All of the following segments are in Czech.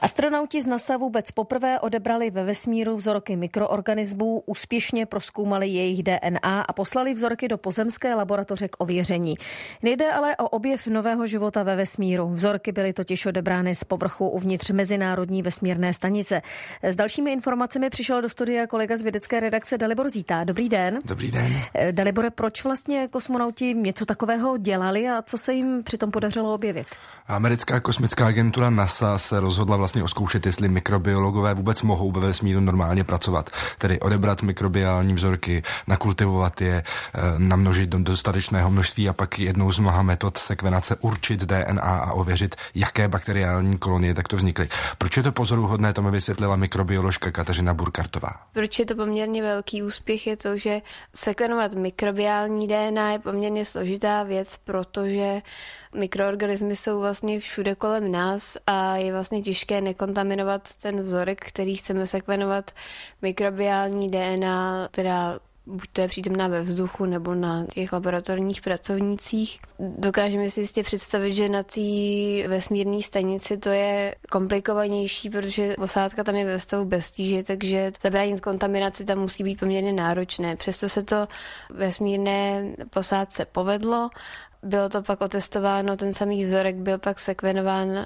Astronauti z NASA vůbec poprvé odebrali ve vesmíru vzorky mikroorganismů, úspěšně prozkoumali jejich DNA a poslali vzorky do pozemské laboratoře k ověření. Nejde ale o objev nového života ve vesmíru. Vzorky byly totiž odebrány z povrchu uvnitř Mezinárodní vesmírné stanice. S dalšími informacemi přišel do studia kolega z vědecké redakce Dalibor Zíta. Dobrý den. Dobrý den. Dalibore, proč vlastně kosmonauti něco takového dělali a co se jim přitom podařilo objevit? Americká kosmická agentura NASA se rozhodla vlastně oskoušet, jestli mikrobiologové vůbec mohou ve vesmíru normálně pracovat. Tedy odebrat mikrobiální vzorky, nakultivovat je, namnožit do dostatečného množství a pak jednou z mnoha metod sekvenace určit DNA a ověřit, jaké bakteriální kolonie takto vznikly. Proč je to pozoruhodné, to mi vysvětlila mikrobioložka Kateřina Burkartová. Proč je to poměrně velký úspěch, je to, že sekvenovat mikrobiální DNA je poměrně složitá věc, protože mikroorganismy jsou vlastně všude kolem nás a je vlastně těžké nekontaminovat ten vzorek, který chceme sekvenovat. Mikrobiální DNA, teda buď to je přítomná ve vzduchu nebo na těch laboratorních pracovnících. Dokážeme si jistě představit, že na té vesmírné stanici to je komplikovanější, protože posádka tam je ve stavu bez tíže, takže zabránit kontaminaci tam musí být poměrně náročné. Přesto se to vesmírné posádce povedlo. Bylo to pak otestováno, ten samý vzorek byl pak sekvenován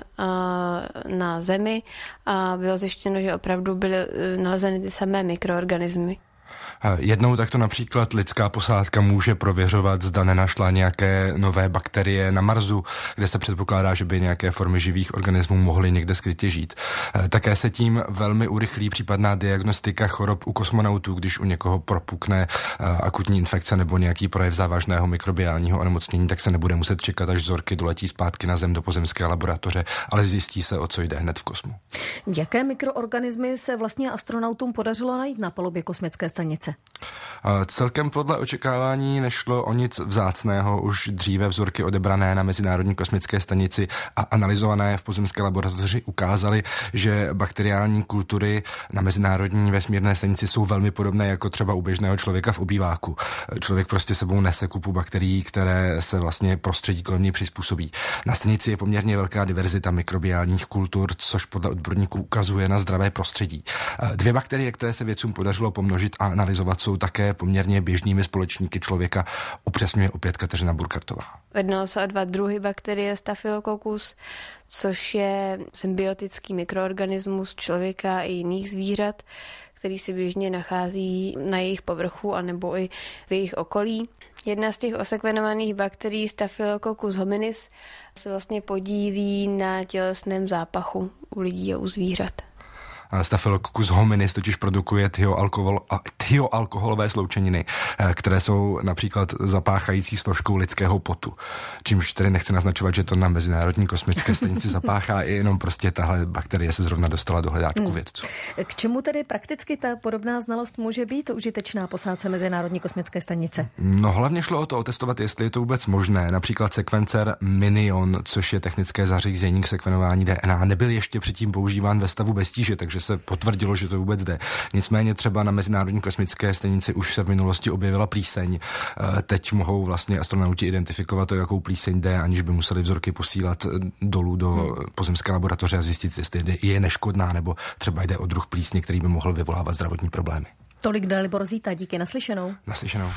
na Zemi a bylo zjištěno, že opravdu byly nalezeny ty samé mikroorganismy. Jednou takto například lidská posádka může prověřovat, zda nenašla nějaké nové bakterie na Marsu, kde se předpokládá, že by nějaké formy živých organismů mohly někde skrytě žít. Také se tím velmi urychlí případná diagnostika chorob u kosmonautů, když u někoho propukne akutní infekce nebo nějaký projev závažného mikrobiálního onemocnění, tak se nebude muset čekat, až vzorky doletí zpátky na Zem do pozemské laboratoře, ale zjistí se, o co jde hned v kosmu. Jaké mikroorganismy se vlastně astronautům podařilo najít na palubě kosmické stanice? Celkem podle očekávání nešlo o nic vzácného. Už dříve vzorky odebrané na Mezinárodní kosmické stanici a analyzované v pozemské laboratoři ukázaly, že bakteriální kultury na Mezinárodní vesmírné stanici jsou velmi podobné jako třeba u běžného člověka v obýváku. Člověk prostě sebou nese kupu bakterií, které se vlastně prostředí kolem něj přizpůsobí. Na stanici je poměrně velká diverzita mikrobiálních kultur, což podle odborníků ukazuje na zdravé prostředí. Dvě bakterie, které se vědcům podařilo pomnožit a analyzovat, jsou také poměrně běžnými společníky člověka, upřesňuje opět Kateřina Burkartová. Jednalo se o dva druhy bakterie Staphylococcus, což je symbiotický mikroorganismus člověka i jiných zvířat, který se běžně nachází na jejich povrchu anebo i v jejich okolí. Jedna z těch osekvenovaných bakterií Staphylococcus hominis se vlastně podílí na tělesném zápachu u lidí a u zvířat. Staphylococcus hominis totiž produkuje thioalkoholové sloučeniny, které jsou například zapáchající složkou lidského potu. Čímž tedy nechci naznačovat, že to na Mezinárodní kosmické stanici zapáchá, jenom prostě tahle bakterie se zrovna dostala do hledáčku vědců. K čemu tedy prakticky ta podobná znalost může být užitečná posádce Mezinárodní kosmické stanice? No hlavně šlo o to otestovat, jestli je to vůbec možné. Například sekvencer Minion, což je technické zařízení k sekvenování DNA, nebyl ještě předtím používán ve stavu bez tíže, takže se potvrdilo, že to vůbec jde. Nicméně třeba na Mezinárodní kosmické stanici už se v minulosti objevila plíseň. Teď mohou vlastně astronauti identifikovat to, jakou plíseň jde, aniž by museli vzorky posílat dolů do pozemské laboratoře a zjistit, jestli je neškodná nebo třeba jde o druh plísně, který by mohl vyvolávat zdravotní problémy. Tolik Dalibor Zíta, díky, naslyšenou. Naslyšenou.